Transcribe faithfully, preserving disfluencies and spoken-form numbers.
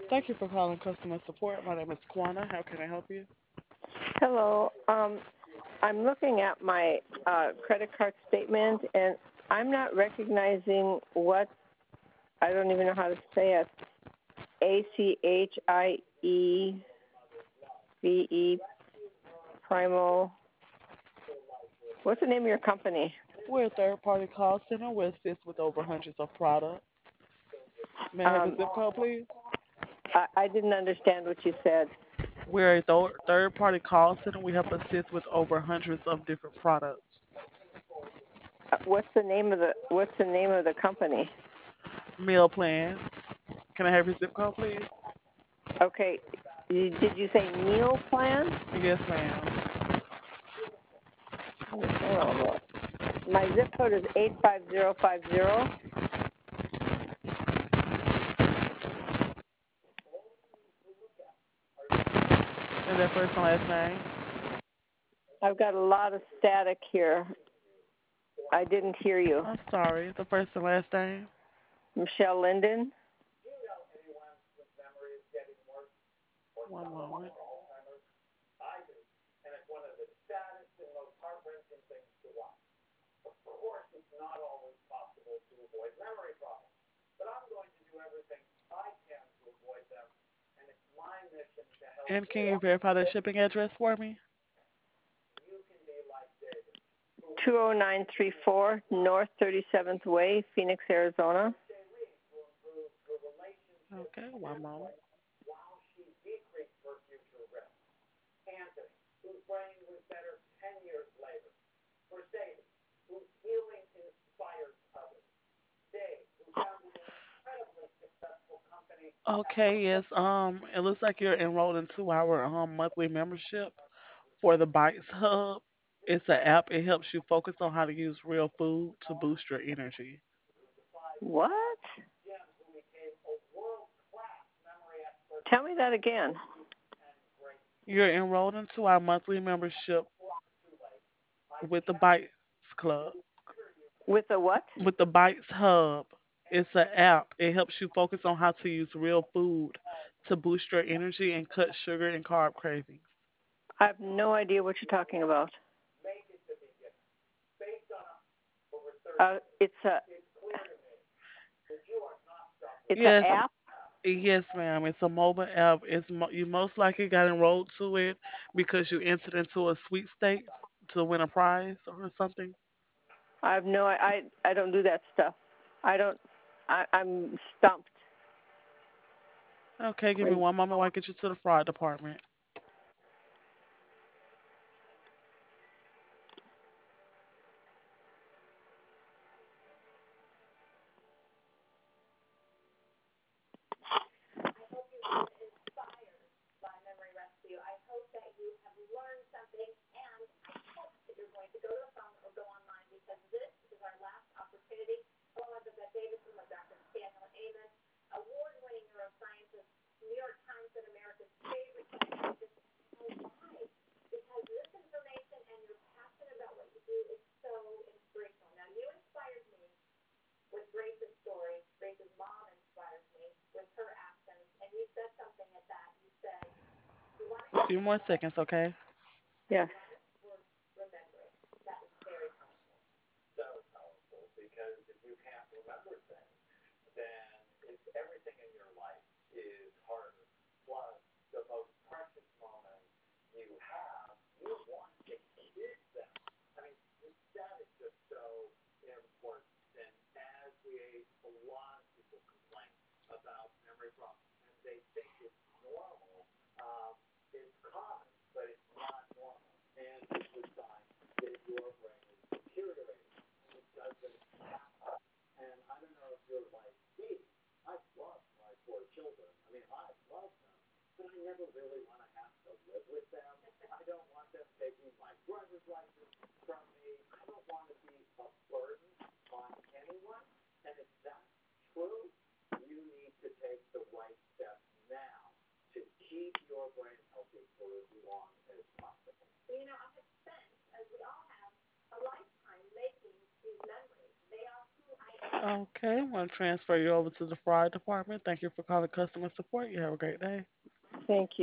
Thank you for calling customer support. My name is Kwana. How can I help you? Hello. Um, I'm looking at my uh, credit card statement, and I'm not recognizing what I don't even know how to say it. A C H I E V E Primal. What's the name of your company? We're a third party call center. We assist with over hundreds of products. May I have your Um, zip code, please? I, I didn't understand what you said. We're a th- third party call center. We help assist with over hundreds of different products. Uh, What's the name of the What's the name of the company? Meal plan. Can I have your zip code, please? Okay. You- Did you say meal plan? Yes, ma'am. Oh, hold on a minute. My zip code is eight five zero five zero. And that first and last name? I've got a lot of static here. I didn't hear you. I'm sorry. The first and last name? Michelle Linden. One moment. And can you verify the shipping address for me? two oh nine three four North thirty-seventh Way, Phoenix, Arizona. Okay, one moment. Okay, yes. Um, it looks like you're enrolled into our um monthly membership for the Bites Hub. It's an app. It helps you focus on how to use real food to boost your energy. What? Tell me that again. You're enrolled into our monthly membership with the Bites Club, With the what? with the Bites Hub. It's an app. It helps you focus on how to use real food to boost your energy and cut sugar and carb cravings. I have no idea what you're talking about. Uh, it's a it's an Yes, app. yes, ma'am. It's a mobile app. It's mo- you most likely got enrolled to it because you entered into a sweepstakes to win a prize or something. I have no. I I don't do that stuff. I don't. I, I'm stumped. Okay, give me one moment while I get you to the fraud department. A few more seconds, okay? Yes. Okay, I'm going to transfer you over to the fraud department. Thank you for calling customer support. You have a great day. Thank you.